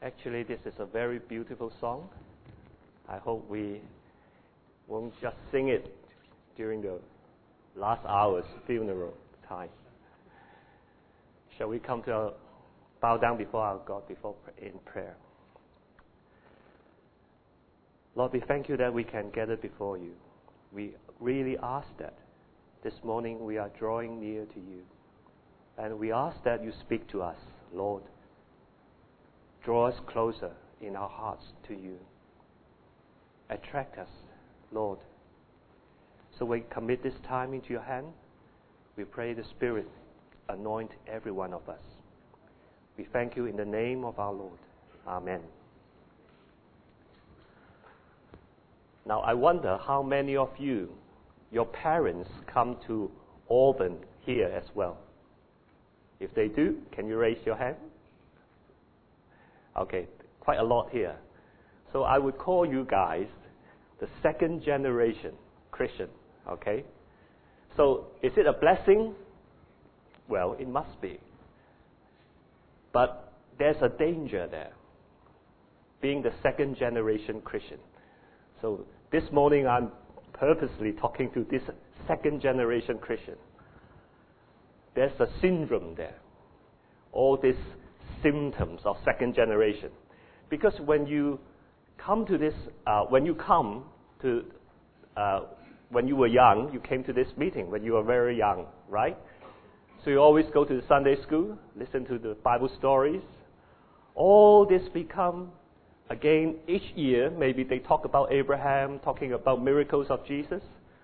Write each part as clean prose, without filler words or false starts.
Actually, this is a very beautiful song. I hope we won't just sing it during the last hour's funeral time. Shall we come to bow down before our God in prayer? Lord, we thank you that we can gather before you. We really ask that this morning we are drawing near to you. And we ask that you speak to us, Lord. Draw us closer in our hearts to you. Attract us, Lord. So we commit this time into your hand. We pray the Spirit anoint every one of us. We thank you in the name of our Lord. Amen. Now I wonder how many of you, your parents come to Auburn here as well. If they do, can you raise your hand? Okay, quite a lot here. So I would call you guys the second generation Christian, okay? So is it a blessing? Well, it must be. But there's a danger there, being the second generation Christian. So this morning I'm purposely talking to this second generation Christian. There's a syndrome there. All these symptoms of second generation. Because when you come to this, when you were young, you came to this meeting when you were very young, right? So you always go to the Sunday school, listen to the Bible stories. All this become, again, each year, maybe they talk about Abraham, talking about miracles of Jesus.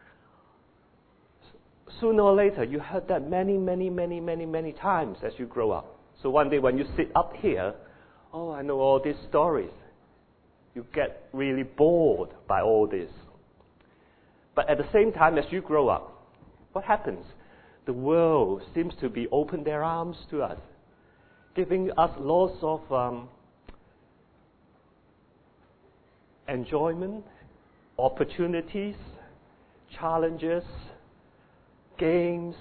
Sooner or later, you heard that many times as you grow up. So one day when you sit up here, oh, I know all these stories. You get really bored by all this. But at the same time, as you grow up, what happens? The world seems to be open their arms to us, giving us lots of enjoyment, opportunities, challenges, games,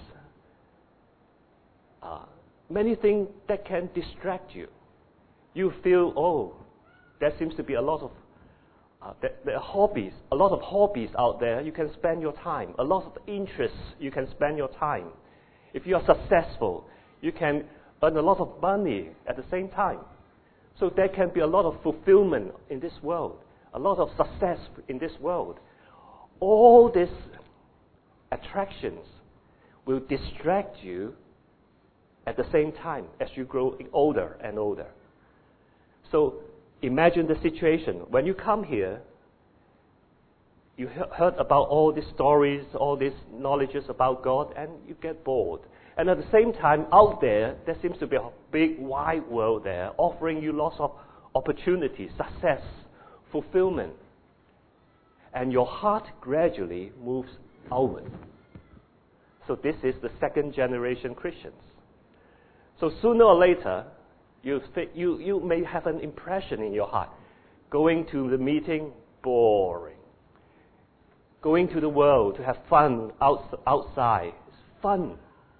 many things that can distract you. You feel, oh, there seems to be a lot of there are hobbies, a lot of hobbies out there you can spend your time, a lot of interests you can spend your time. If you are successful, you can earn a lot of money at the same time. So there can be a lot of fulfillment in this world, a lot of success in this world. All these attractions will distract you at the same time as you grow older and older. So imagine the situation. When you come here, you heard about all these stories, all these knowledges about God, and you get bored. And at the same time, out there seems to be a big, wide world there, offering you lots of opportunities, success, fulfillment. And your heart gradually moves outward. So this is the second generation Christians. So sooner or later, you may have an impression in your heart. Going to the meeting, boring. Going to the world to have fun outside, it's fun.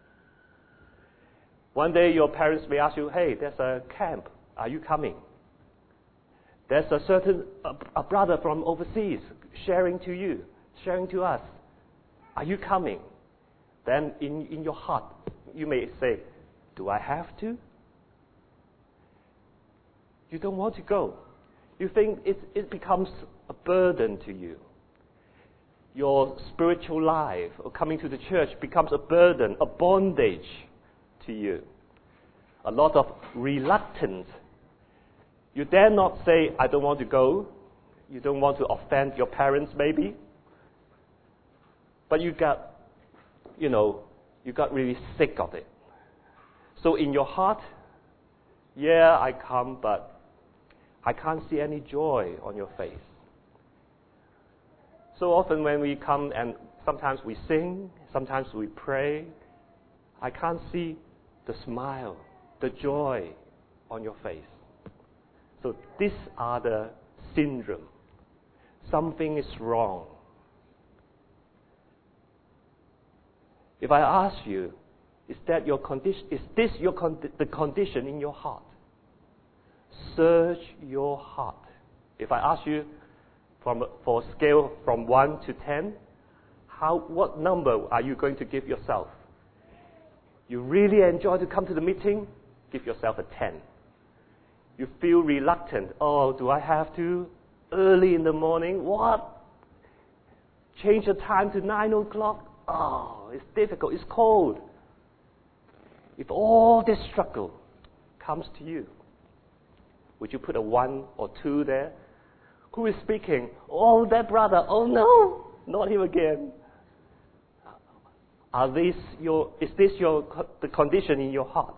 One day your parents may ask you, hey, there's a camp, are you coming? There's a brother from overseas sharing to us, are you coming? Then in your heart, you may say, do I have to? You don't want to go. You think it becomes a burden to you. Your spiritual life or coming to the church becomes a burden, a bondage to you. A lot of reluctance. You dare not say, I don't want to go. You don't want to offend your parents maybe. But you got really sick of it. So in your heart, yeah, I come, but I can't see any joy on your face. So often when we come and sometimes we sing, sometimes we pray, I can't see the smile, the joy on your face. So these are the syndrome. Something is wrong. If I ask you, is that your condition? Is this the condition in your heart? Search your heart. If I ask you for a scale from 1 to 10, what number are you going to give yourself? You really enjoy to come to the meeting? Give yourself a 10. You feel reluctant. Oh, do I have to? Early in the morning? What? Change the time to 9 o'clock? Oh, it's difficult. It's cold. If all this struggle comes to you, would you put a 1 or 2 there? Who is speaking? Oh, that brother. Oh, no, not him again. Is this the condition in your heart?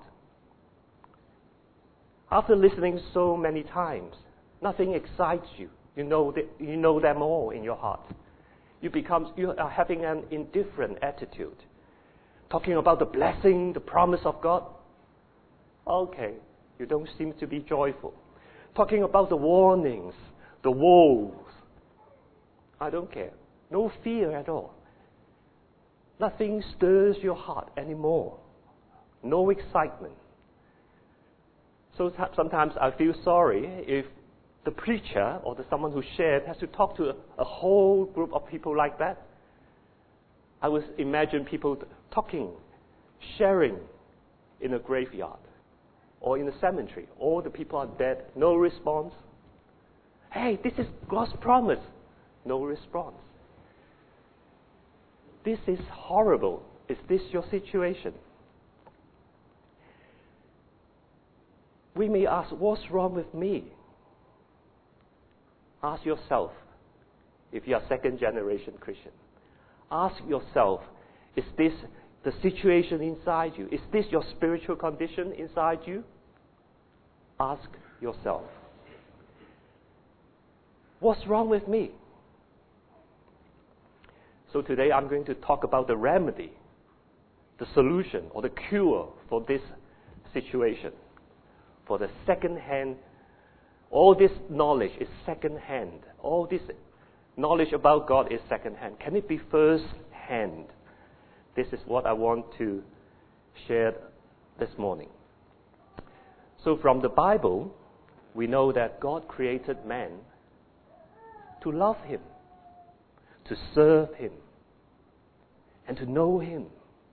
After listening so many times, nothing excites you. You know them all in your heart. You are having an indifferent attitude. Talking about the blessing, the promise of God. Okay, you don't seem to be joyful. Talking about the warnings, the woes. I don't care. No fear at all. Nothing stirs your heart anymore. No excitement. So sometimes I feel sorry if the preacher or someone who shared has to talk to a whole group of people like that. I would imagine people talking, sharing in a graveyard or in a cemetery. All the people are dead, no response. Hey, this is God's promise. No response. This is horrible. Is this your situation? We may ask, what's wrong with me? Ask yourself, if you are second generation Christian. Ask yourself, is this the situation inside you? Is this your spiritual condition inside you? Ask yourself. What's wrong with me? So today I'm going to talk about the remedy, the solution or the cure for this situation. For the second hand, all this knowledge is second hand. All this knowledge about God is second hand. Can it be first hand? This is what I want to share this morning. So from the Bible, we know that God created man to love Him, to serve Him, and to know Him.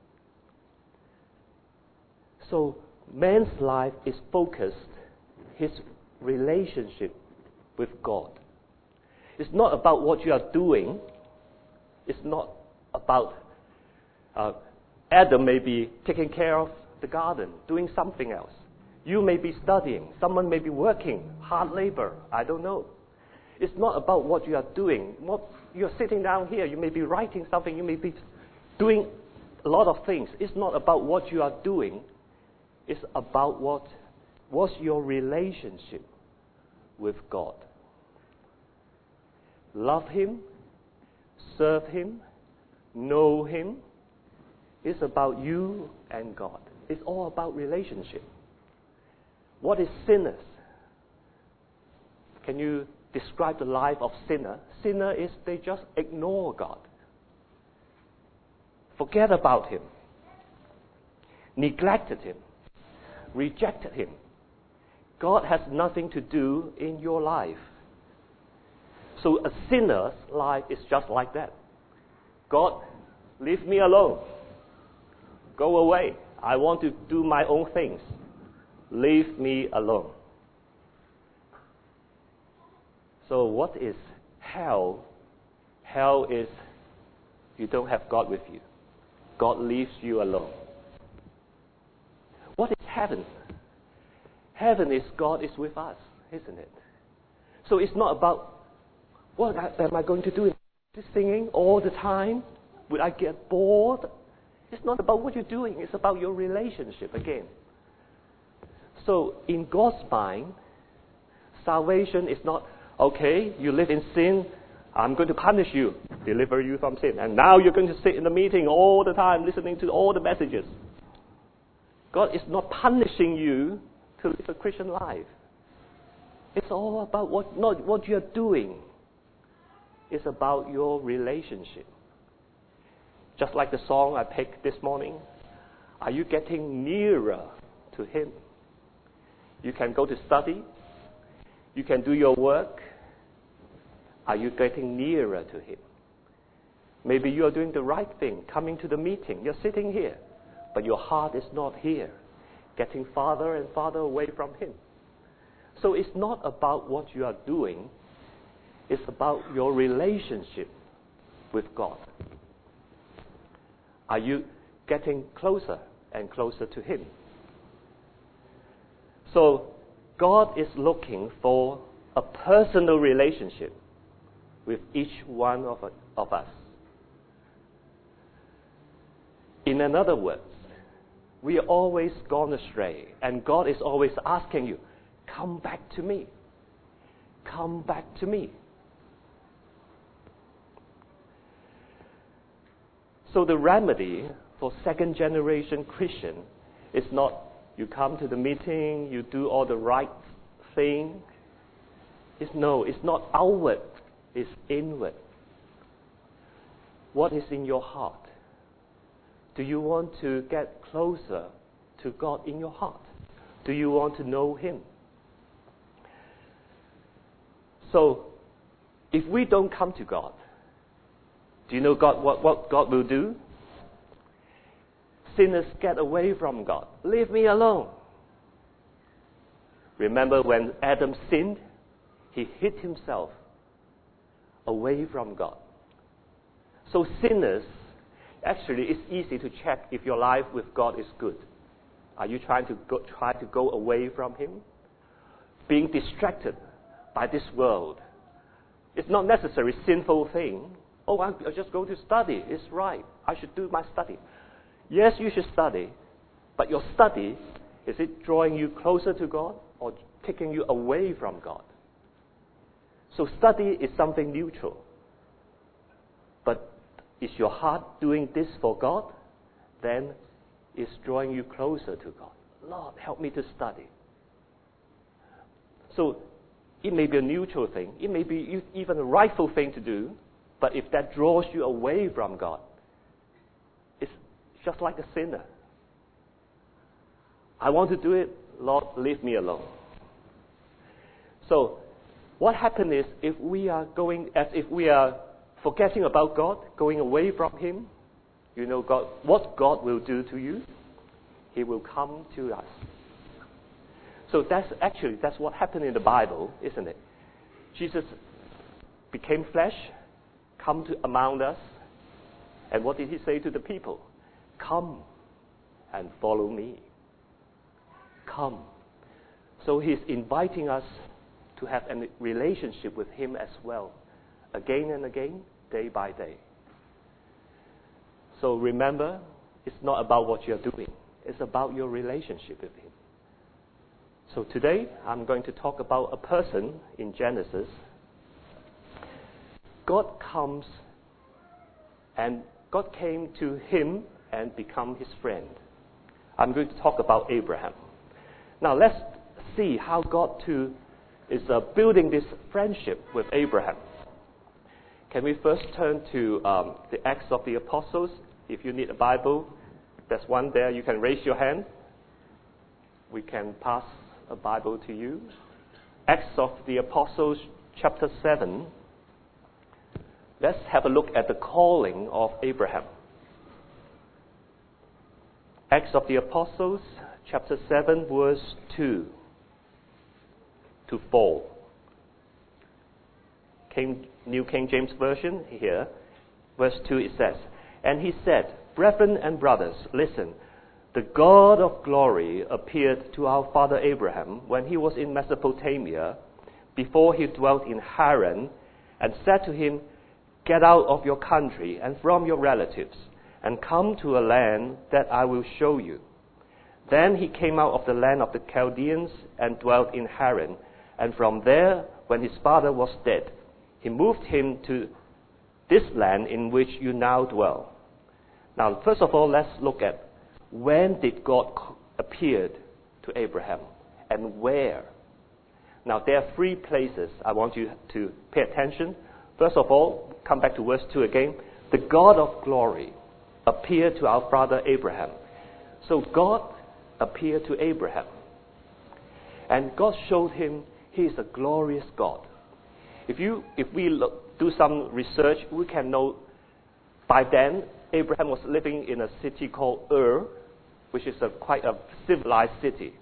So man's life is focused, his relationship with God. It's not about what you are doing. It's not about Adam may be taking care of the garden, doing something else. You may be studying. Someone may be working, hard labor. I don't know. It's not about what you are doing. You're sitting down here. You may be writing something. You may be doing a lot of things. It's not about what you are doing. It's about what's your relationship with God. Love Him, serve Him, know Him. It's about you and God. It's all about relationship. What is sinners? Can you describe the life of sinner? Sinner is they just ignore God. Forget about Him. Neglected Him. Rejected Him. God has nothing to do in your life. So a sinner's life is just like that. God, leave me alone. Go away. I want to do my own things. Leave me alone. So what is hell? Hell is you don't have God with you. God leaves you alone. What is heaven? Heaven is God is with us, isn't it? So it's not about what am I going to do? Is singing all the time? Would I get bored? It's not about what you're doing. It's about your relationship again. So in God's mind, salvation is not, okay, you live in sin, I'm going to punish you, deliver you from sin. And now you're going to sit in the meeting all the time listening to all the messages. God is not punishing you to live a Christian life. It's all about not what you're doing. It's about your relationship. Just like the song I picked this morning. Are you getting nearer to Him? You can go to study. You can do your work. Are you getting nearer to Him? Maybe you are doing the right thing, coming to the meeting. You're sitting here, but your heart is not here, getting farther and farther away from Him. So it's not about what you are doing. It's about your relationship with God. Are you getting closer and closer to Him? So God is looking for a personal relationship with each one of us. In other words, we are always gone astray, and God is always asking you, come back to me. Come back to me. So the remedy for second generation Christian is not you come to the meeting, you do all the right thing. It's not outward, it's inward. What is in your heart? Do you want to get closer to God in your heart? Do you want to know Him? So, if we don't come to God, do you know what God will do? Sinners, get away from God. Leave me alone. Remember when Adam sinned? He hid himself away from God. So sinners, actually it's easy to check if your life with God is good. Are you try to go away from Him? Being distracted by this world. It's not necessarily a sinful thing. Oh, I just go to study. It's right. I should do my study. Yes, you should study. But your study, is it drawing you closer to God or taking you away from God? So study is something neutral. But is your heart doing this for God? Then it's drawing you closer to God. Lord, help me to study. So it may be a neutral thing. It may be even a rightful thing to do. But if that draws you away from God, it's just like a sinner. I want to do it. Lord, leave me alone. So what happens is if we are forgetting about God, going away from Him, you know what God will do to you? He will come to us. So that's what happened in the Bible, isn't it? Jesus became flesh, come among us, and what did He say to the people? Come and follow me. Come. So He's inviting us to have a relationship with Him as well, again and again, day by day. So remember, it's not about what you're doing. It's about your relationship with Him. So today, I'm going to talk about a person in Genesis. God came to him and become his friend. I'm going to talk about Abraham. Now let's see how God is building this friendship with Abraham. Can we first turn to the Acts of the Apostles? If you need a Bible, there's one there. You can raise your hand. We can pass a Bible to you. Acts of the Apostles, chapter 7. Let's have a look at the calling of Abraham. Acts of the Apostles, chapter 7, verse 2 to 4. New King James Version here, verse 2 it says, "And he said, Brethren and brothers, listen, the God of glory appeared to our father Abraham when he was in Mesopotamia, before he dwelt in Haran, and said to him, Get out of your country and from your relatives, and come to a land that I will show you. Then he came out of the land of the Chaldeans and dwelt in Haran, and from there, when his father was dead, he moved him to this land in which you now dwell." Now, first of all, let's look at when did God appear to Abraham and where. Now, there are 3 places I want you to pay attention. First of all, come back to verse 2 again. The God of glory appeared to our father Abraham. So God appeared to Abraham. And God showed him He is a glorious God. If we do some research, we can know by then Abraham was living in a city called Ur, which is quite a civilized city.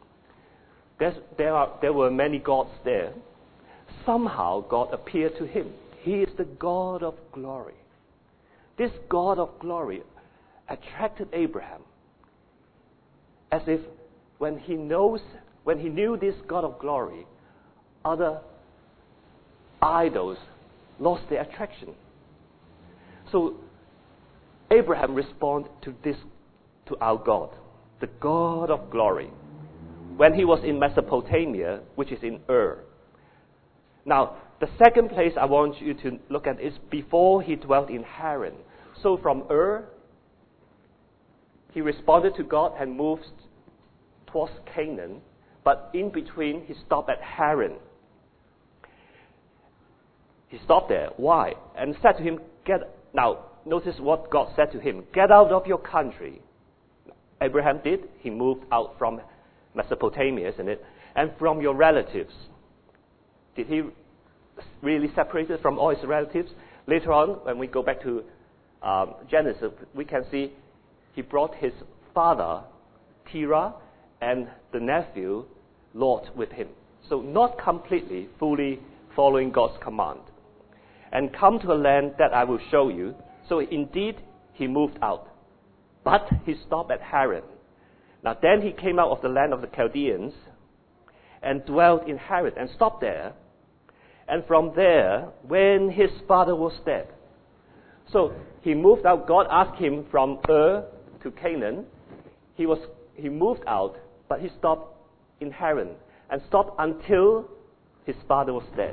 There were many gods there. Somehow God appeared to him. He is the God of glory. This God of glory attracted Abraham, as if when he knew this God of glory, other idols lost their attraction. So Abraham responded to our God, the God of glory, when he was in Mesopotamia, which is in Ur. Now, the second place I want you to look at is before he dwelt in Haran. So from Ur, he responded to God and moved towards Canaan, but in between he stopped at Haran. He stopped there. Why? And said to him, now, notice what God said to him. Get out of your country. Abraham did. He moved out from Mesopotamia, isn't it? And from your relatives. Did he really separate from all his relatives? Later on, when we go back to Genesis, we can see he brought his father, Terah, and the nephew, Lot, with him. So not completely, fully following God's command. And come to a land that I will show you. So indeed, he moved out. But he stopped at Haran. Now then he came out of the land of the Chaldeans and dwelt in Haran and stopped there. And from there, when his father was dead. So he moved out. God asked him from Ur to Canaan. He moved out, but he stopped in Haran and stopped until his father was dead.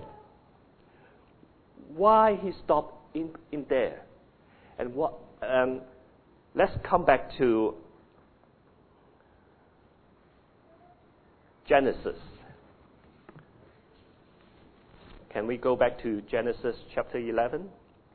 Why he stopped in there? And let's come back to Genesis. Can we go back to Genesis chapter 11?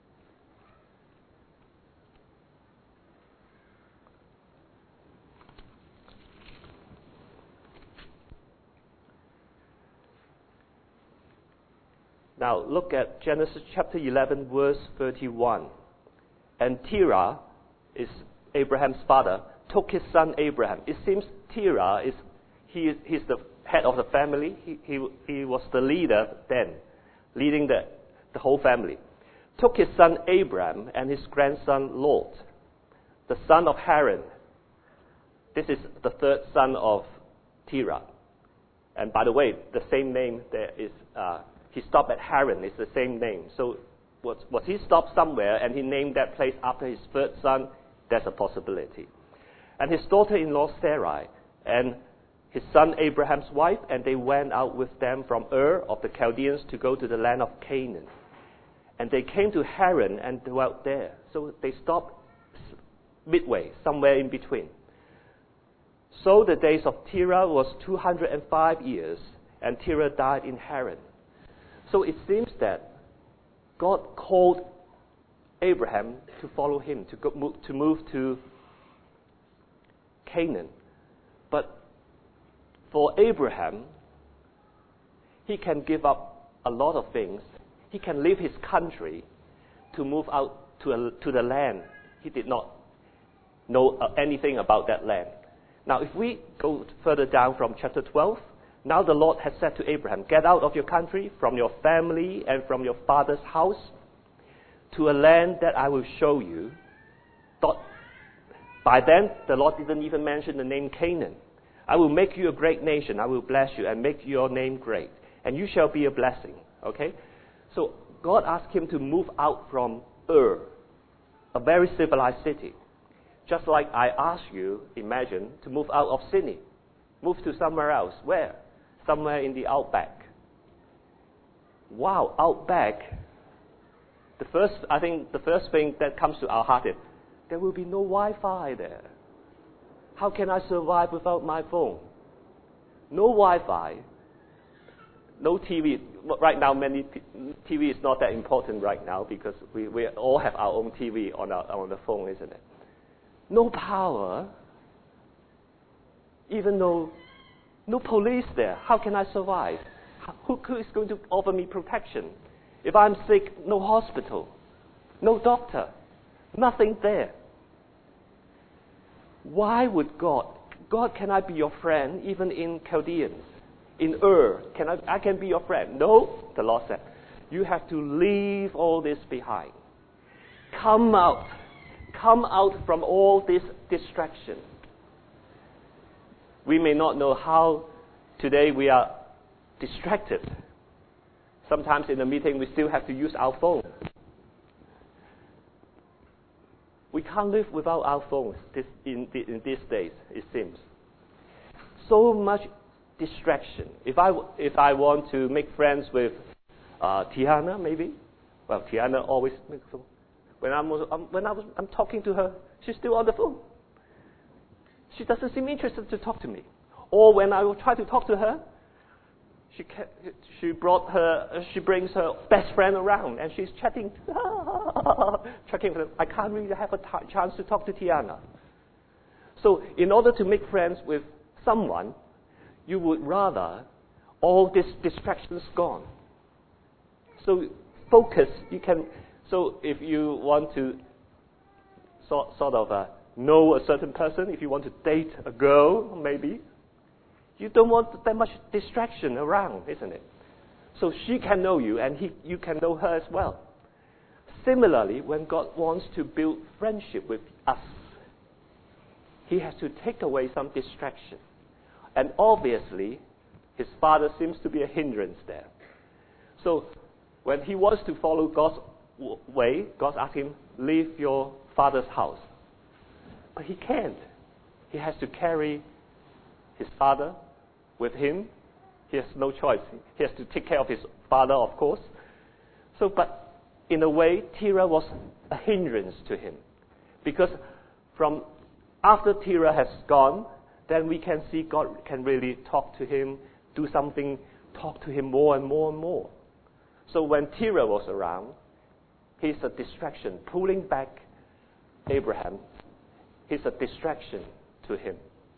Now look at Genesis chapter 11 verse 31. And Terah, is Abraham's father, took his son Abraham. It seems Terah he's the head of the family. He was the leader then, leading the whole family. Took his son Abraham and his grandson Lot, the son of Haran. This is the third son of Terah. And by the way, the same name there is, he stopped at Haran, it's the same name. So was he stopped somewhere and he named that place after his third son? That's a possibility. And his daughter-in-law Sarai, and his son Abraham's wife, and they went out with them from Ur of the Chaldeans to go to the land of Canaan. And they came to Haran and dwelt there. So they stopped midway, somewhere in between. So the days of Terah was 205 years, and Terah died in Haran. So it seems that God called Abraham to follow him, to move to Canaan. But for Abraham, he can give up a lot of things. He can leave his country to move out to the land. He did not know anything about that land. Now, if we go further down from chapter 12, now the Lord has said to Abraham, get out of your country, from your family and from your father's house, to a land that I will show you. By then, the Lord didn't even mention the name Canaan. I will make you a great nation. I will bless you and make your name great. And you shall be a blessing. Okay? So God asked him to move out from Ur, a very civilized city. Just like I asked you, imagine, to move out of Sydney. Move to somewhere else. Where? Somewhere in the outback. Wow, outback. I think the first thing that comes to our heart is, there will be no Wi-Fi there. How can I survive without my phone? No Wi-Fi, no TV. Right now, TV is not that important right now because we all have our own TV on the phone, isn't it? No power, even though no police there. How can I survive? Who is going to offer me protection? If I'm sick, no hospital, no doctor, nothing there. Why would God, can I be your friend even in Chaldeans? In I can be your friend? No, the Lord said, you have to leave all this behind. Come out from all this distraction. We may not know how today we are distracted. Sometimes in a meeting we still have to use our phone. We can't live without our phones in these days, it seems. So much distraction. If I want to make friends with Tiana, maybe. Well, Tiana always makes phone. When I'm talking to her, she's still on the phone. She doesn't seem interested to talk to me. Or when I will try to talk to her, she brings her best friend around and she's chatting. Checking with them. I can't really have a chance to talk to Tiana. So in order to make friends with someone, you would rather all these distractions gone. So focus. So if you want to sort of know a certain person, if you want to date a girl, maybe, you don't want that much distraction around, isn't it? So she can know you and you can know her as well. Similarly, when God wants to build friendship with us, He has to take away some distraction. And obviously, his father seems to be a hindrance there. So when he wants to follow God's way, God asks him, leave your father's house. But he can't. He has to carry his father with him. He has no choice. He has to take care of his father, of course. So, but in a way, Terah was a hindrance to him. Because from after Terah has gone, then we can see God can really talk to him, do something, talk to him more and more and more. So when Terah was around, he's a distraction, pulling back Abraham. He's a distraction to him.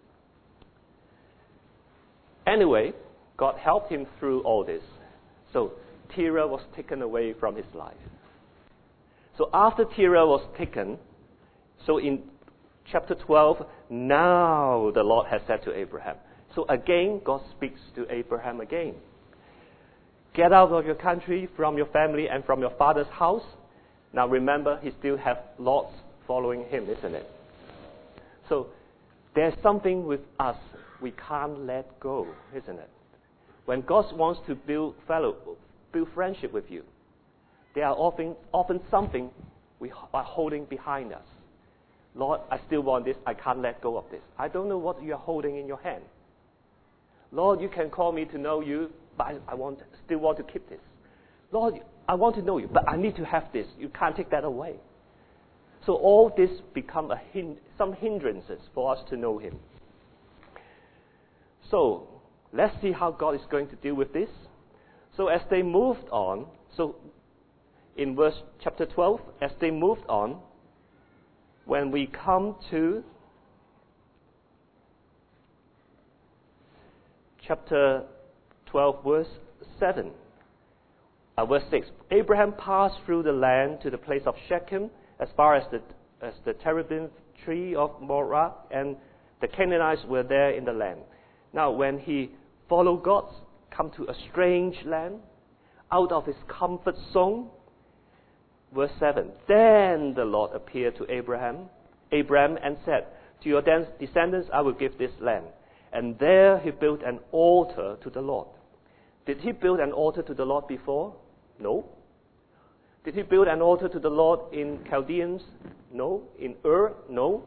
Anyway, God helped him through all this. So Terah was taken away from his life. So after Terah was taken, so in chapter 12, now the Lord has said to Abraham. So again, God speaks to Abraham again. Get out of your country, from your family, and from your father's house. Now remember, he still has Lot following him, isn't it? So there's something with us we can't let go, isn't it? When God wants to build friendship with you, there are often something we are holding behind us. Lord, I still want this. I can't let go of this. I don't know what you are holding in your hand. Lord, you can call me to know you, but I still want to keep this. Lord, I want to know you, but I need to have this. You can't take that away. So all this become some hindrances for us to know Him. So let's see how God is going to deal with this. So as they moved on, so in chapter 12, as they moved on, when we come to chapter 12, verse 7, verse 6, Abraham passed through the land to the place of Shechem, as far as the terebinth tree of Moreh, and the Canaanites were there in the land. Now, when he followed God, come to a strange land, out of his comfort zone, verse 7, then the Lord appeared to Abraham and said, to your descendants I will give this land. And there he built an altar to the Lord. Did he build an altar to the Lord before? No. Did he build an altar to the Lord in Chaldeans? No. In No.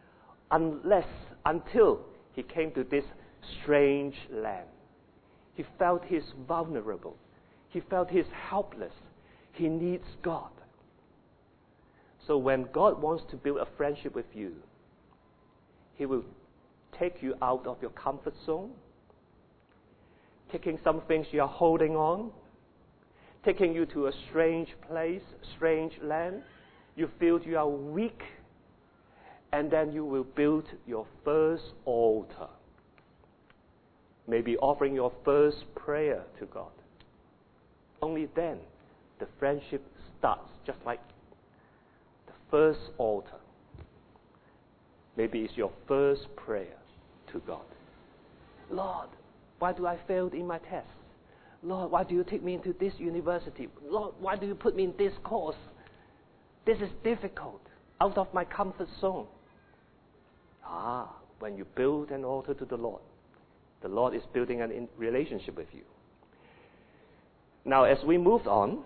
Until he came to this strange land. He felt he's vulnerable. He felt he's helpless. He needs God. So when God wants to build a friendship with you, He will take you out of your comfort zone, taking some things you are holding on, taking you to a strange place, strange land. You feel you are weak, and then you will build your first altar. maybe offering your first prayer to God. Only then the friendship starts, just like the first altar. Maybe it's your first prayer to God. Lord, why do I fail in my tests? Lord, why do you take me into this university? Lord, why do you put me in this course? This is difficult, out of my comfort zone. When you build an altar to the Lord is building a relationship with you. Now, as we moved on,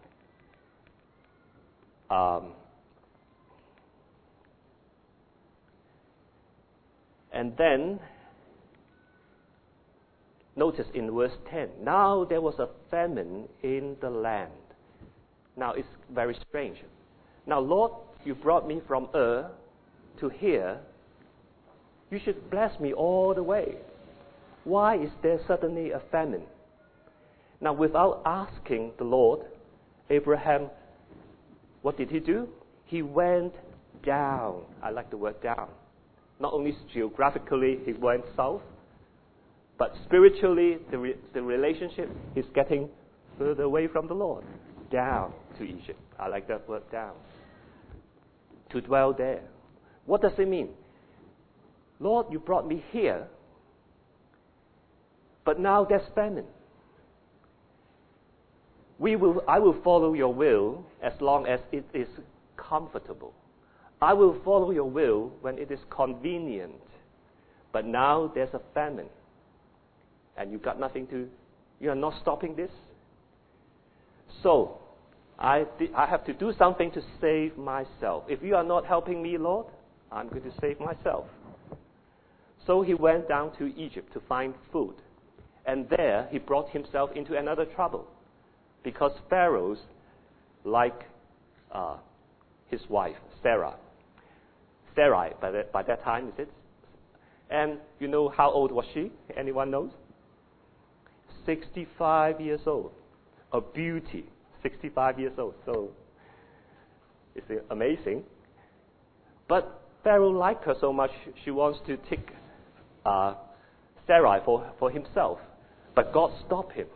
and then, notice in verse 10, now there was a famine in the land. Now it's very strange. Now, Lord, you brought me from Ur to here. You should bless me all the way. Why is there suddenly a famine? Now, without asking the Lord, Abraham, what did he do? He went down. I like the word down. Not only geographically he went south, but spiritually the relationship is getting further away from the Lord. Down to Egypt. I like that word, down. To dwell there. What does it mean? Lord, you brought me here, but now there's famine. I will follow your will as long as it is comfortable. I will follow your will when it is convenient. But now there's a famine. And you are not stopping this. So, I have to do something to save myself. If you are not helping me, Lord, I'm going to save myself. So he went down to Egypt to find food. And there he brought himself into another trouble. Because Pharaoh's like his wife, Sarai. By that time, is it? And you know how old was she? Anyone knows? 65 years old. A beauty. 65 years old. So, it's amazing. But Pharaoh liked her so much, she wants to take Sarai for himself. But God stopped him.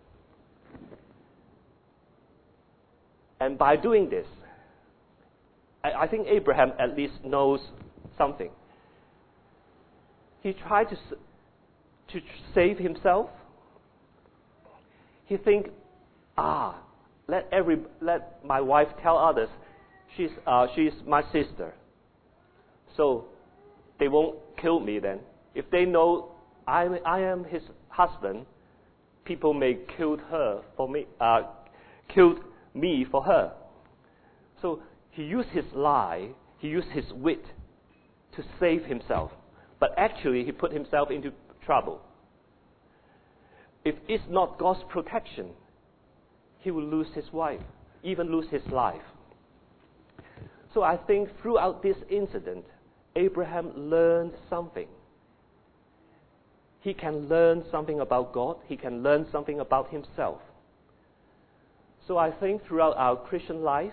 And by doing this, I think Abraham at least knows something. He tried to save himself. He think, let my wife tell others she's my sister, so they won't kill me then. If they know I am his husband, people may killed me for her. So he used his lie, he used his wit to save himself. But actually he put himself into trouble. If it's not God's protection, he will lose his wife, even lose his life. So I think throughout this incident, Abraham learned something. He can learn something about God. He can learn something about himself. So I think throughout our Christian life,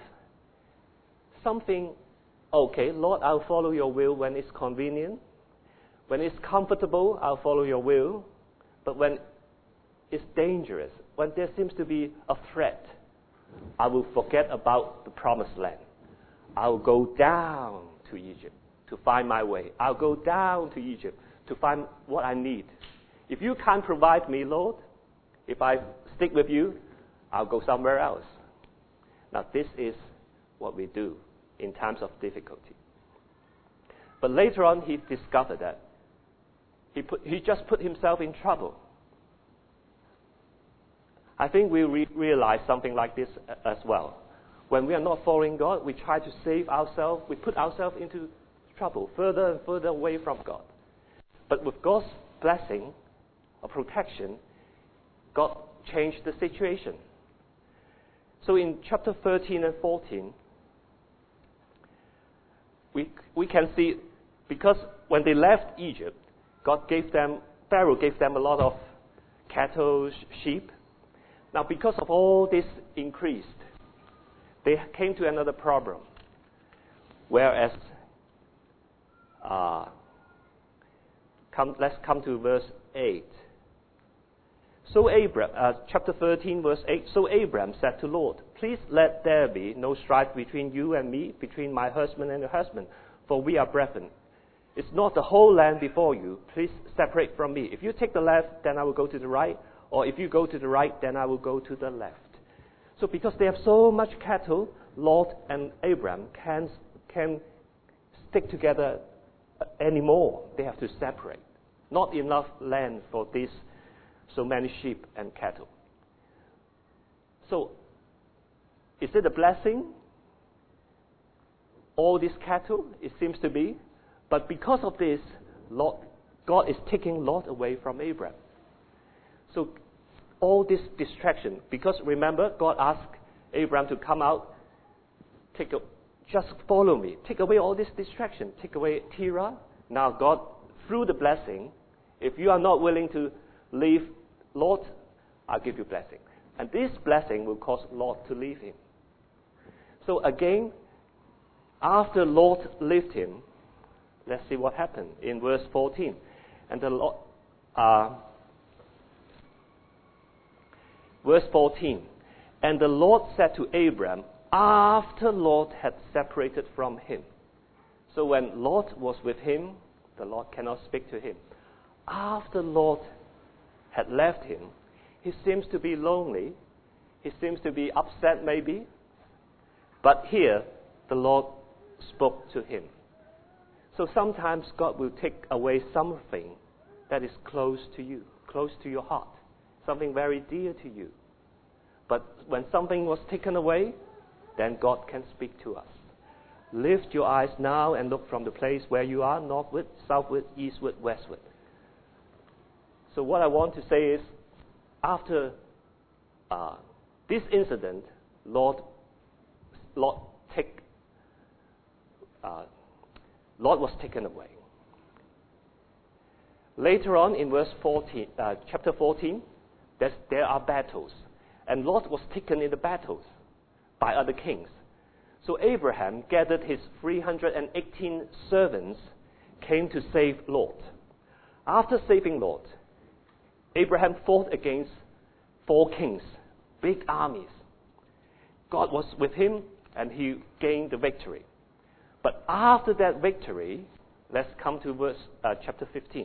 Lord, I'll follow your will when it's convenient. When it's comfortable, I'll follow your will. But when it's dangerous, when there seems to be a threat, I will forget about the promised land. I'll go down to Egypt to find my way. I'll go down to Egypt to find what I need. If you can't provide me, Lord, if I stick with you, I'll go somewhere else. Now, this is what we do in times of difficulty. But later on, he discovered that he just put himself in trouble. I think we realize something like this as well. When we are not following God, we try to save ourselves. We put ourselves into trouble, further and further away from God. But with God's blessing or protection, God changed the situation. So in chapter 13 and 14, we can see, because when they left Egypt, Pharaoh gave them a lot of cattle, sheep. Now, because of all this increased, they came to another problem. Whereas, let's come to verse 8. So chapter 13, verse 8, so Abram said to Lord, please let there be no strife between you and me, between my husband and your husband, for we are brethren. It's not the whole land before you. Please separate from me. If you take the left, then I will go to the right. Or if you go to the right, then I will go to the left. So because they have so much cattle, Lot and Abram can stick together anymore. They have to separate. Not enough land for this so many sheep and cattle. So, is it a blessing? All this cattle, it seems to be. But because of this, God is taking Lot away from Abram. So, all this distraction, because remember, God asked Abram to come out, just follow me. Take away all this distraction. Take away Terah. Now God, through the blessing, if you are not willing to leave Lot, I'll give you blessing. And this blessing will cause Lot to leave him. So again, after Lot left him, let's see what happened in verse 14. And the Lord, verse 14. And the Lord said to Abram, after Lot had separated from him. So when Lot was with him, the Lord cannot speak to him. After Lot had left him, he seems to be lonely. He seems to be upset maybe. But here, the Lord spoke to him. So sometimes God will take away something that is close to you, close to your heart, something very dear to you. But when something was taken away, then God can speak to us. Lift your eyes now and look from the place where you are, northward, southward, eastward, westward. So what I want to say is, after this incident, Lot was taken away. Later on in verse 14, chapter 14, there are battles. And Lot was taken in the battles by other kings. So Abraham gathered his 318 servants, came to save Lot. After saving Lot, Abraham fought against 4 kings, big armies. God was with him and he gained the victory. But after that victory, let's come to chapter 15.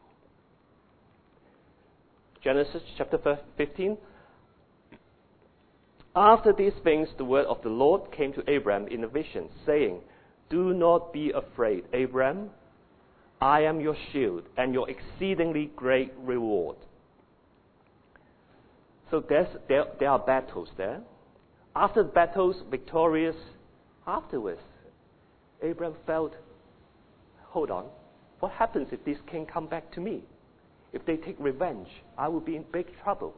Genesis chapter 15. After these things, the word of the Lord came to Abram in a vision, saying, do not be afraid, Abram. I am your shield and your exceedingly great reward. So there are battles there. After the battles, victorious afterwards, Abram felt, hold on, what happens if this king come back to me? If they take revenge, I will be in big trouble.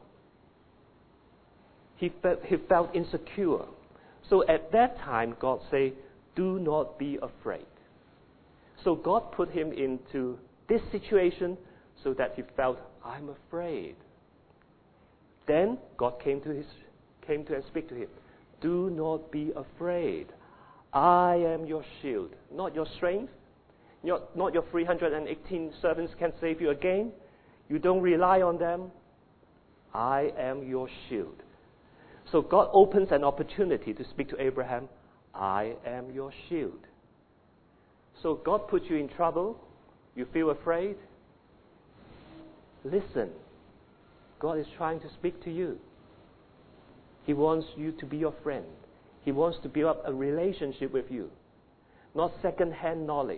He felt insecure. So at that time, God said, do not be afraid. So God put him into this situation so that he felt, I'm afraid. Then God came to and speak to him. Do not be afraid. I am your shield, not your strength. Not your 318 servants can save you again. You don't rely on them. I am your shield. So God opens an opportunity to speak to Abraham. I am your shield. So God puts you in trouble. You feel afraid. Listen. God is trying to speak to you. He wants you to be your friend. He wants to build up a relationship with you. Not second-hand knowledge.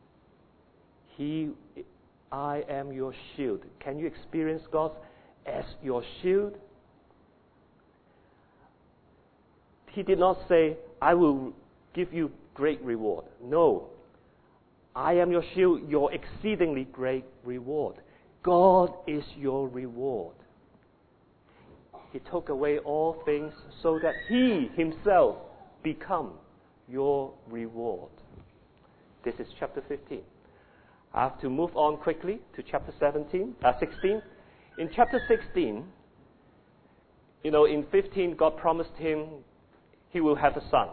I am your shield. Can you experience God as your shield? He did not say, I will give you great reward. No. I am your shield, your exceedingly great reward. God is your reward. He took away all things so that He Himself become your reward. This is chapter 15. I have to move on quickly to chapter 16. In chapter 16, in 15, God promised him he will have a son.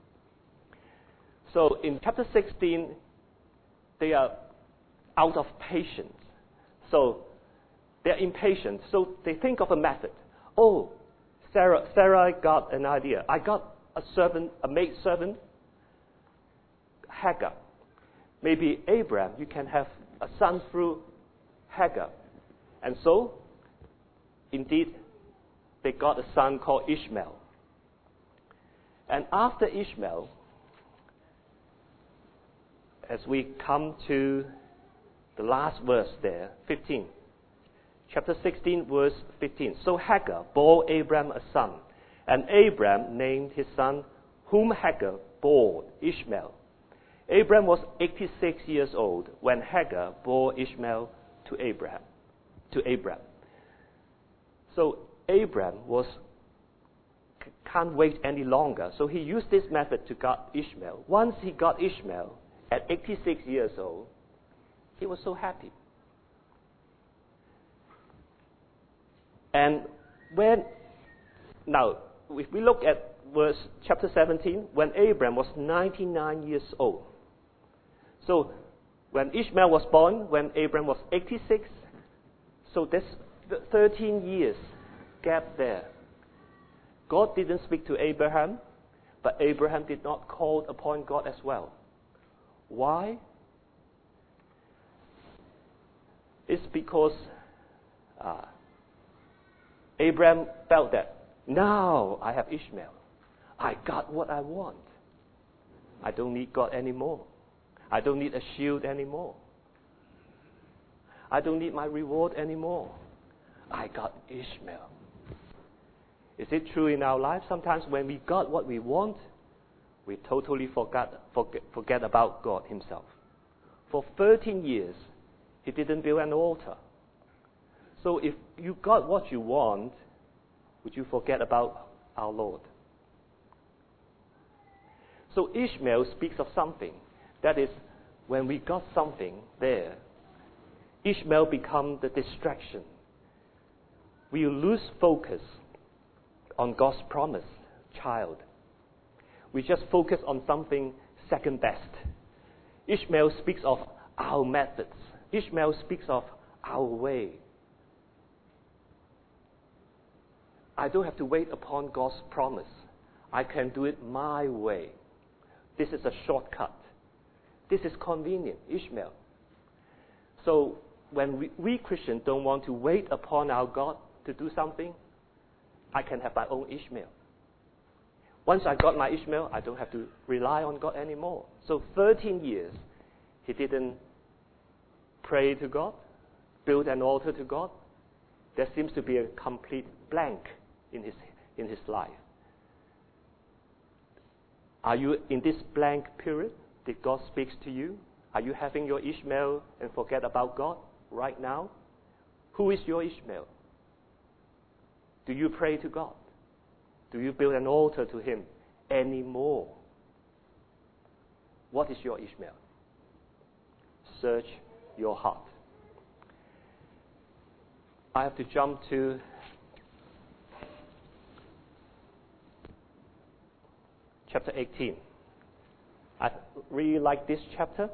So in chapter 16, they are out of patience. So They're impatient, so they think of a method. Oh, Sarah got an idea. I got a maid servant, Hagar. Maybe Abraham, you can have a son through Hagar. And so, indeed, they got a son called Ishmael. And after Ishmael, as we come to the last verse there, 15. Chapter 16, verse 15. So Hagar bore Abraham a son, and Abraham named his son, whom Hagar bore, Ishmael. Abraham was 86 years old when Hagar bore Ishmael to Abraham. So Abraham can't wait any longer. So he used this method to get Ishmael. Once he got Ishmael, at 86 years old, he was so happy. And now, if we look at chapter 17, when Abraham was 99 years old. So, when Ishmael was born, when Abraham was 86, so there's 13 years gap there. God didn't speak to Abraham, but Abraham did not call upon God as well. Why? It's because Abraham felt that now I have Ishmael. I got what I want. I don't need God anymore. I don't need a shield anymore. I don't need my reward anymore. I got Ishmael. Is it true in our lives? Sometimes when we got what we want, we totally forget about God himself. For 13 years, he didn't build an altar. So if you got what you want, would you forget about our Lord? So Ishmael speaks of something. That is, when we got something there, Ishmael becomes the distraction. We lose focus on God's promised child. We just focus on something second best. Ishmael speaks of our methods. Ishmael speaks of our way. I don't have to wait upon God's promise. I can do it my way. This is a shortcut. This is convenient, Ishmael. So when we Christians don't want to wait upon our God to do something, I can have my own Ishmael. Once I got my Ishmael, I don't have to rely on God anymore. So 13 years, he didn't pray to God, build an altar to God. There seems to be a complete blank in his life. Are you in this blank period? Did God speak to you? Are you having your Ishmael and forget about God right now? Who is your Ishmael? Do you pray to God? Do you build an altar to him anymore? What is your Ishmael? Search your heart. I have to jump to chapter 18. I really like this chapter.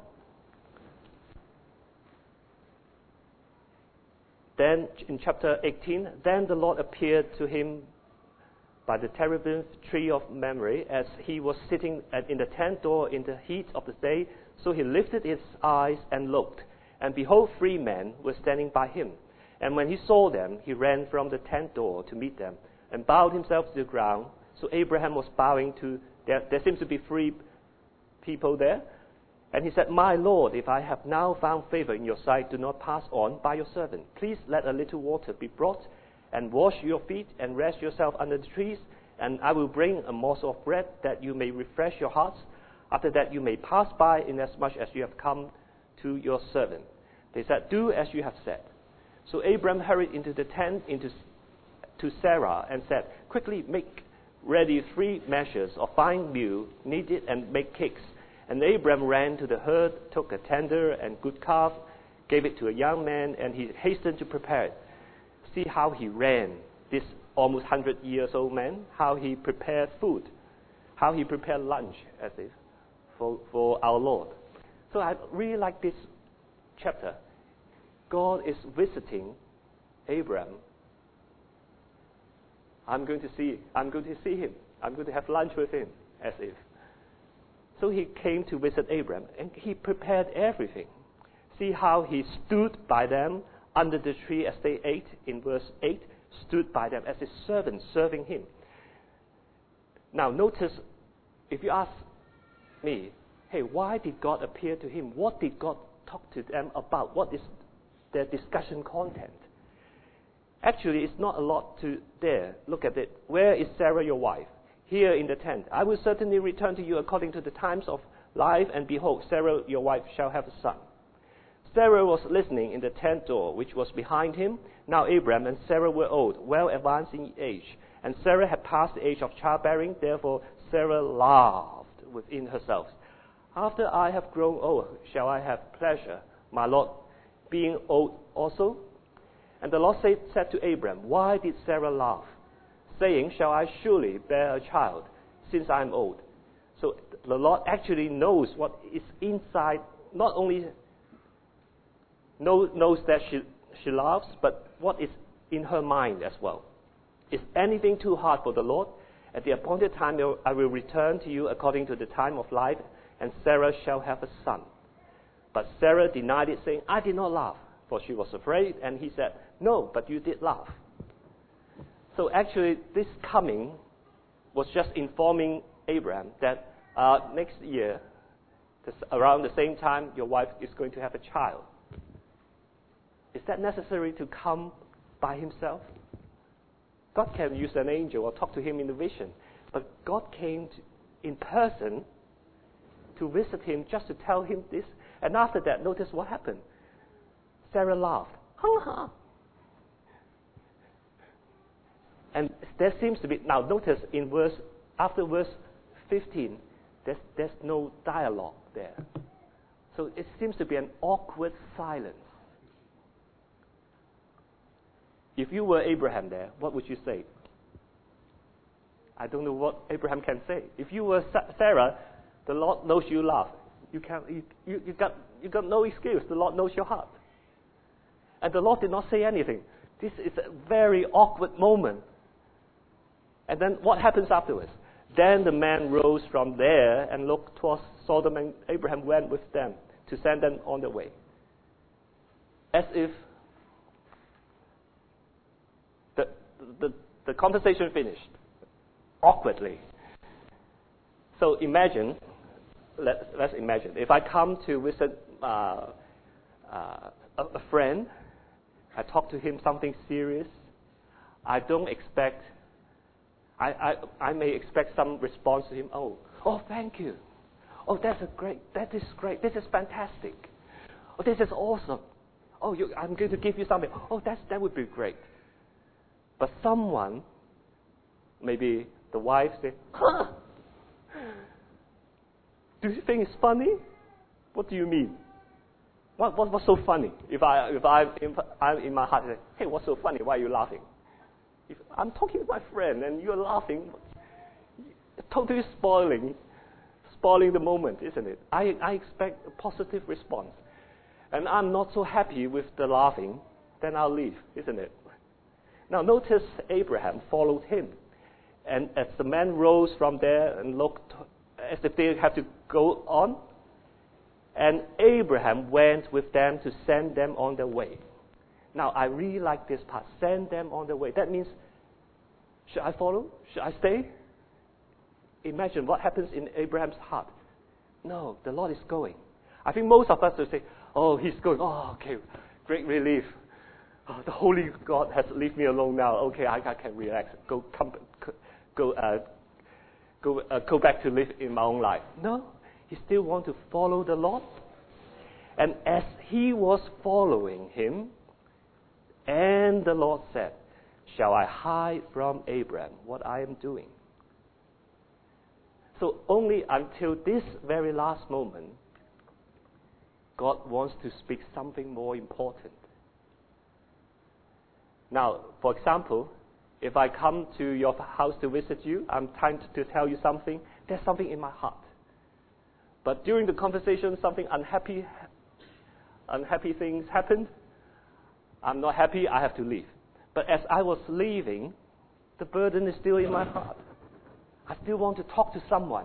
Then in chapter 18, then the Lord appeared to him by the terebinth tree of Mamre as he was sitting in the tent door in the heat of the day. So he lifted his eyes and looked, and behold, 3 men were standing by him. And when he saw them, he ran from the tent door to meet them and bowed himself to the ground. So Abraham was bowing to, there seems to be 3 people there. And he said, My Lord, if I have now found favor in your sight, do not pass on by your servant. Please let a little water be brought, and wash your feet, and rest yourself under the trees, and I will bring a morsel of bread, that you may refresh your hearts. After that you may pass by, inasmuch as you have come to your servant. They said, Do as you have said. So Abraham hurried into the tent to Sarah, and said, Quickly make ready 3 measures of fine meal, knead it, and make cakes. And Abraham ran to the herd, took a tender and good calf, gave it to a young man, and he hastened to prepare it. See how he ran, this almost 100 years old man, how he prepared food, how he prepared lunch, as if for our Lord. So I really like this chapter. God is visiting Abraham, I'm going to see him. I'm going to have lunch with him, as if. So he came to visit Abraham, and he prepared everything. See how he stood by them under the tree as they ate, in verse 8, stood by them as his servant serving him. Now notice, if you ask me, hey, why did God appear to him? What did God talk to them about? What is their discussion content? Actually, it's not a lot to there. Look at it. Where is Sarah, your wife? Here in the tent. I will certainly return to you according to the times of life, and behold, Sarah, your wife, shall have a son. Sarah was listening in the tent door, which was behind him. Now Abraham and Sarah were old, well advanced in age, and Sarah had passed the age of childbearing. Therefore Sarah laughed within herself. After I have grown old, shall I have pleasure, my Lord, being old also? And the Lord said to Abraham, why did Sarah laugh, saying, shall I surely bear a child, since I am old? So the Lord actually knows what is inside, not only knows that she laughs, but what is in her mind as well. Is anything too hard for the Lord? At the appointed time I will return to you according to the time of life, and Sarah shall have a son. But Sarah denied it, saying, I did not laugh, for she was afraid. And he said, no, but you did laugh. So actually, this coming was just informing Abraham that next year, around the same time, your wife is going to have a child. Is that necessary to come by himself? God can use an angel or talk to him in the vision. But God came in person to visit him just to tell him this. And after that, notice what happened. Sarah laughed. And there seems to be, now notice after verse 15, there's no dialogue there. So it seems to be an awkward silence. If you were Abraham there, what would you say? I don't know what Abraham can say. If you were Sarah, the Lord knows you laugh. You got no excuse. The Lord knows your heart. And the Lord did not say anything. This is a very awkward moment. And then what happens afterwards? Then the man rose from there and looked towards Sodom, and Abraham went with them to send them on their way. As if the conversation finished awkwardly. So imagine, let's imagine, if I come to visit a friend, I talk to him something serious, I don't expect, I may expect some response to him. Oh, thank you. Oh, that is great. This is fantastic. Oh, this is awesome. Oh, I'm going to give you something. Oh, that would be great. But someone, maybe the wife, say, do you think it's funny? What do you mean? What's so funny? If I'm in my heart, say, hey, what's so funny? Why are you laughing? If I'm talking to my friend and you're laughing, totally spoiling the moment, isn't it? I expect a positive response. And I'm not so happy with the laughing, then I'll leave, isn't it? Now notice Abraham followed him. And as the men rose from there and looked as if they have to go on, and Abraham went with them to send them on their way. Now I really like this part, send them on their way. That means, should I follow? Should I stay? Imagine what happens in Abraham's heart. No, the Lord is going. I think most of us will say, oh, he's going. Oh, okay, great relief. Oh, the Holy God has left me alone now. Okay, I can relax. Go back to live in my own life. No, he still wants to follow the Lord. And as he was following him, and the Lord said, shall I hide from Abraham what I am doing? So only until this very last moment, God wants to speak something more important. Now, for example, if I come to your house to visit you, I'm trying to tell you something, there's something in my heart. But during the conversation, something unhappy things happened. I'm not happy, I have to leave. But as I was leaving, the burden is still in my heart. I still want to talk to someone.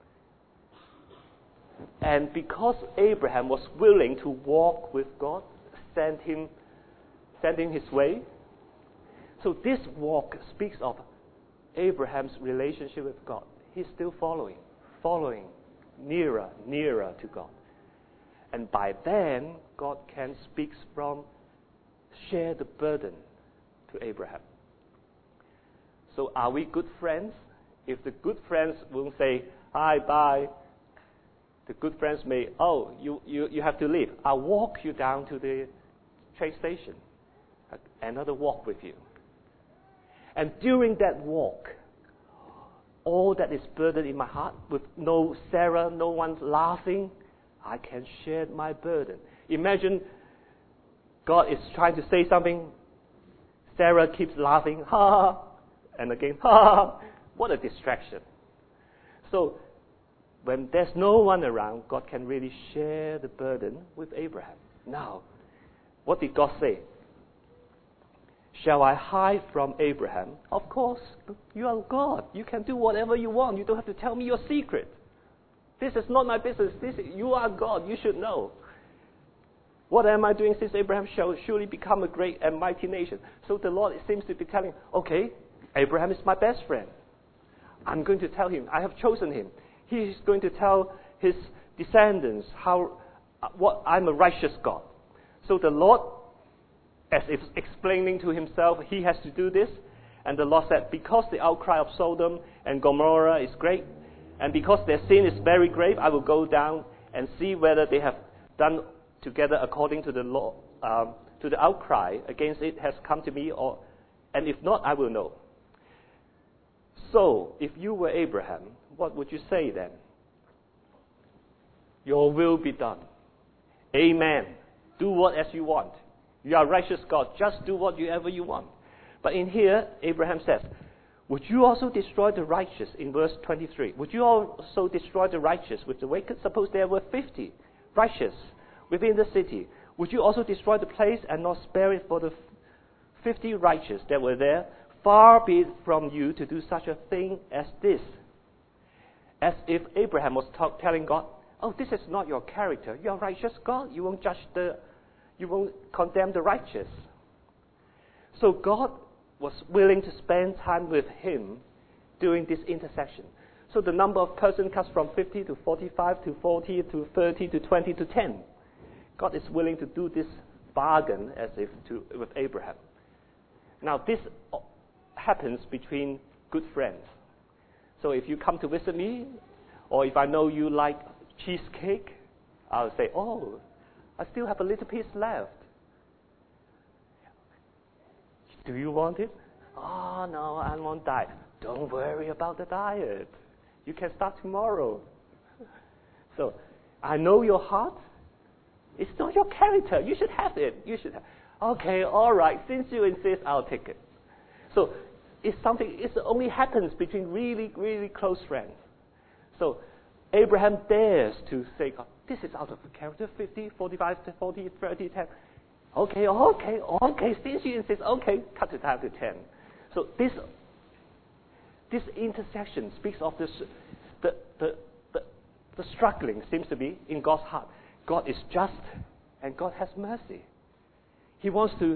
And because Abraham was willing to walk with God, send him his way, so this walk speaks of Abraham's relationship with God. He's still following nearer to God. And by then, God can share the burden to Abraham. So are we good friends? If the good friends will say, hi, bye, the good friends may, you have to leave. I'll walk you down to the train station. Another walk with you. And during that walk, all that is burdened in my heart, with no Sarah, no one laughing, I can share my burden. Imagine God is trying to say something, Sarah keeps laughing, ha, and again, ha, what a distraction. So, when there's no one around, God can really share the burden with Abraham. Now, what did God say? Shall I hide from Abraham? Of course, you are God. You can do whatever you want. You don't have to tell me your secret. This is not my business. You are God. You should know. What am I doing since Abraham shall surely become a great and mighty nation? So the Lord seems to be telling, okay, Abraham is my best friend. I'm going to tell him. I have chosen him. He is going to tell his descendants what I'm a righteous God. So the Lord, as if explaining to himself, he has to do this. And the Lord said, because the outcry of Sodom and Gomorrah is great, and because their sin is very grave, I will go down and see whether they have done together according to the law, to the outcry against it has come to me, and if not, I will know. So, if you were Abraham, what would you say then? Your will be done. Amen. Do what as you want. You are righteous God. Just do whatever you want. But in here, Abraham says, would you also destroy the righteous? In verse 23. Would you also destroy the righteous with the wicked? Suppose there were 50 righteous within the city. Would you also destroy the place and not spare it for the 50 righteous that were there? Far be it from you to do such a thing as this. As if Abraham was telling God, oh, this is not your character. You are righteous God. You won't condemn the righteous. So God was willing to spend time with him during this intersection. So the number of persons comes from 50 to 45 to 40 to 30 to 20 to 10. God is willing to do this bargain with Abraham. Now this happens between good friends. So if you come to visit me, or if I know you like cheesecake, I'll say, oh, I still have a little piece left. Do you want it? Oh, no, I won't diet. Don't worry about the diet. You can start tomorrow. So, I know your heart. It's not your character. You should have it. Okay, all right. Since you insist, I'll take it. So, it only happens between really, really close friends. So, Abraham dares to say, God, this is out of character, 50, 45, 40, 30, 10. Okay, since you insist, okay, cut it down to 10. So this intersection speaks of the struggling seems to be in God's heart. God is just and God has mercy. He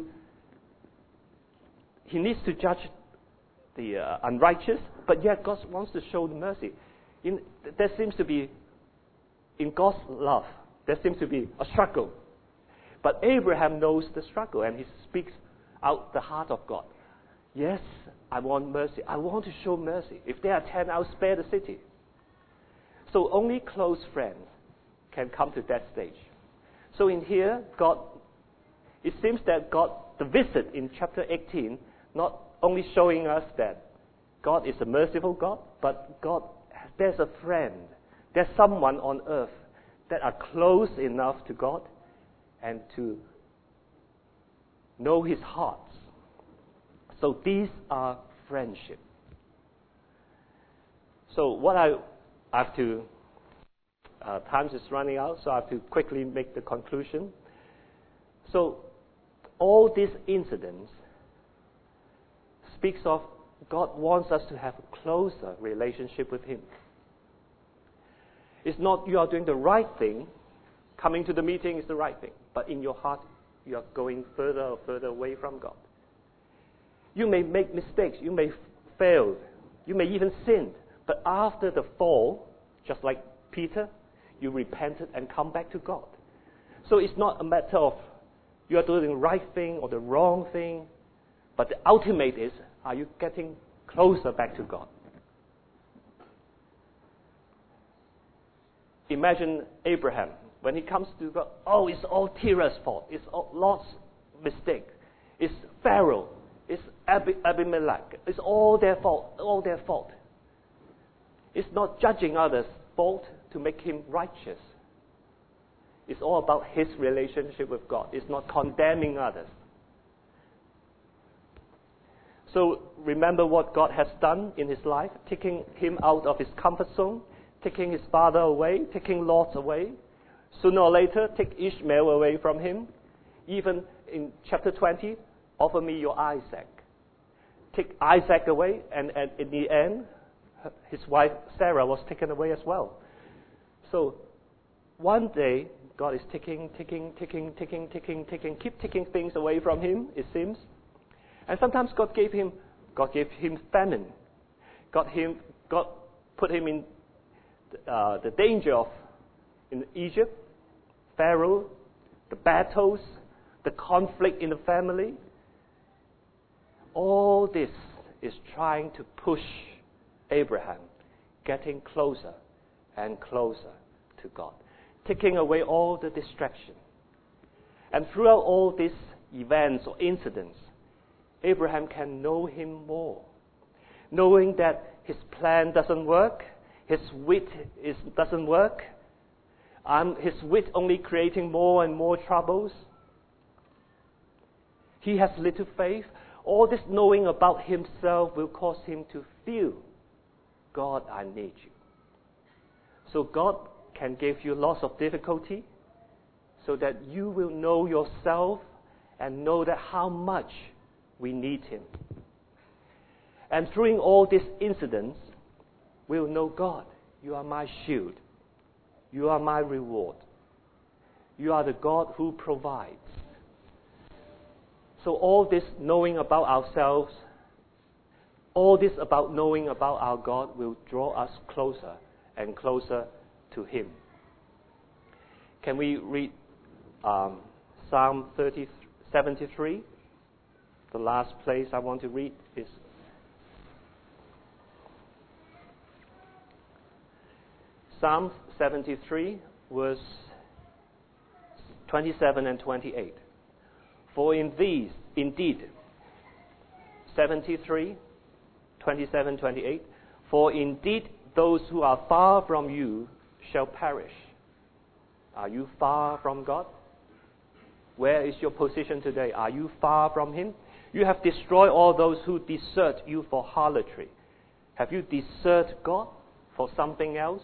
needs to judge the unrighteous, but yet God wants to show the mercy. There seems to be, in God's love, there seems to be a struggle. But Abraham knows the struggle and he speaks out the heart of God. Yes, I want mercy. I want to show mercy. If there are 10, I'll spare the city. So only close friends can come to that stage. So in here, it seems that the visit in chapter 18, not only showing us that God is a merciful God, but there's a friend. There's someone on earth that are close enough to God and to know his heart. So these are friendship. So what I have to, time is running out, so I have to quickly make the conclusion. So all these incidents speaks of God wants us to have a closer relationship with Him. It's not you are doing the right thing, coming to the meeting is the right thing, but in your heart you are going further or further away from God. You may make mistakes, you may fail, you may even sin, but after the fall, just like Peter, you repented and come back to God. So it's not a matter of you are doing the right thing or the wrong thing, but the ultimate is, are you getting closer back to God? Imagine Abraham, when he comes to God, oh, it's all Terah's fault, it's all Lot's mistake, it's Pharaoh, it's Abimelech, it's all their fault. It's not judging others' fault to make him righteous. It's all about his relationship with God. It's not condemning others. So remember what God has done in his life, taking him out of his comfort zone, taking his father away, taking Lot away. Sooner or later, take Ishmael away from him. Even in chapter 20, offer me your Isaac. Take Isaac away, and in the end, his wife Sarah was taken away as well. So one day, God is keep taking things away from him, it seems. And sometimes God gave him famine. God put him in the danger of in Egypt, Pharaoh, the battles, the conflict in the family. All this is trying to push Abraham getting closer and closer to God, taking away all the distraction. And throughout all these events or incidents, Abraham can know him more, knowing that his plan doesn't work, his wit doesn't work, his wit only creating more and more troubles. He has little faith. All this knowing about himself will cause him to feel, God, I need you. So God can give you lots of difficulty so that you will know yourself and know that how much we need him. And through all these incidents, we'll know, God, you are my shield. You are my reward. You are the God who provides. So all this knowing about ourselves, all this about knowing about our God will draw us closer and closer to him. Can we read Psalm 73? The last place I want to read is Psalm 73, verse 27 and 28. For in these, indeed, 73, 27, 28, for indeed those who are far from you shall perish. Are you far from God? Where is your position today? Are you far from him? You have destroyed all those who desert you for harlotry. Have you deserted God for something else?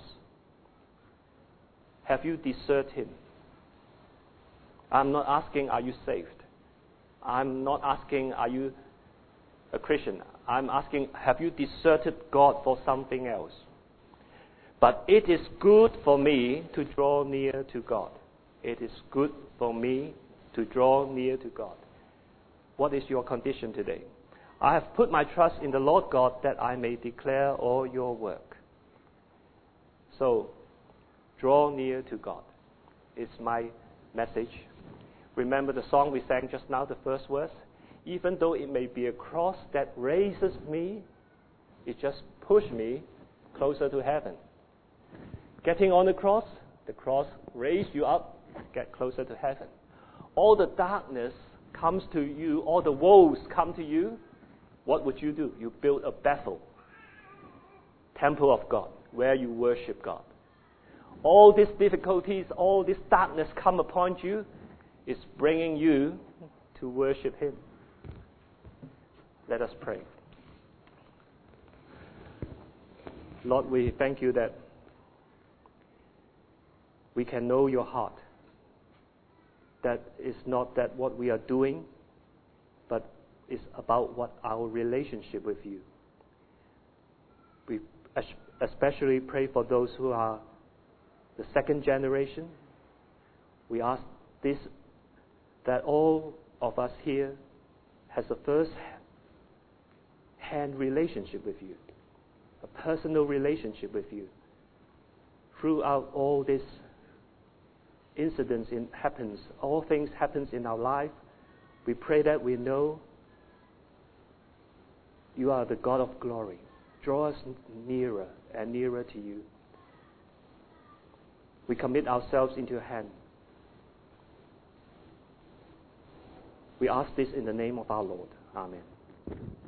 Have you deserted him? I'm not asking, are you saved? I'm not asking, are you a Christian? I'm asking, have you deserted God for something else? But it is good for me to draw near to God. It is good for me to draw near to God. What is your condition today? I have put my trust in the Lord God that I may declare all your work. So, draw near to God. It's my message. Remember the song we sang just now, the first verse? Even though it may be a cross that raises me, it just pushes me closer to heaven. Getting on the cross raises you up, get closer to heaven. All the darkness comes to you, all the woes come to you, what would you do? You build a Bethel, temple of God, where you worship God. All these difficulties, all this darkness come upon you, is bringing you to worship him. Let us pray. Lord, we thank you that we can know your heart. That is not that what we are doing, but is about what our relationship with you. We especially pray for those who are the second generation. We ask this, that all of us here has a first-hand relationship with you, a personal relationship with you. Throughout all these incidents all things happens in our life, we pray that we know you are the God of glory. Draw us nearer and nearer to you. We commit ourselves into your hand. We ask this in the name of our Lord. Amen.